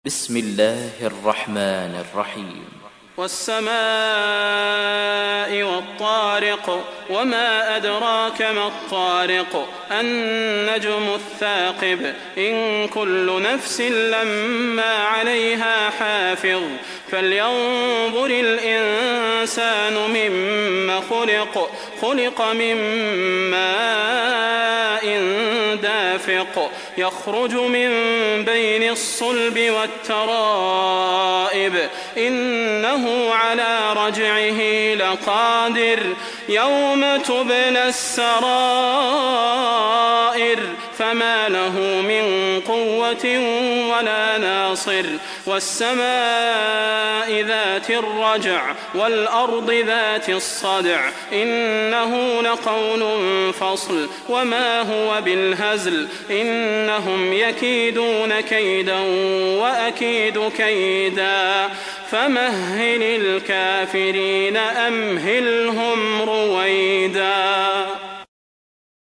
بسم الله الرحمن الرحيم. والسماء والطارق وما أدراك ما الطارق النجم الثاقب إن كل نفس لما عليها حافظ فلينظر الإنسان مما خلق من ماء دافق يخرج من بين الصلب والترائب إنه على رجعه لقادر يوم تبلى السرائر فما له من قوة ولا ناصر والسماء ذات الرجع والأرض ذات الصدع إنه لقول فصل وما هو بالهزل إنهم يكيدون كيدا وأكيد كيدا فمهل الكافرين أمهلهم رويدا.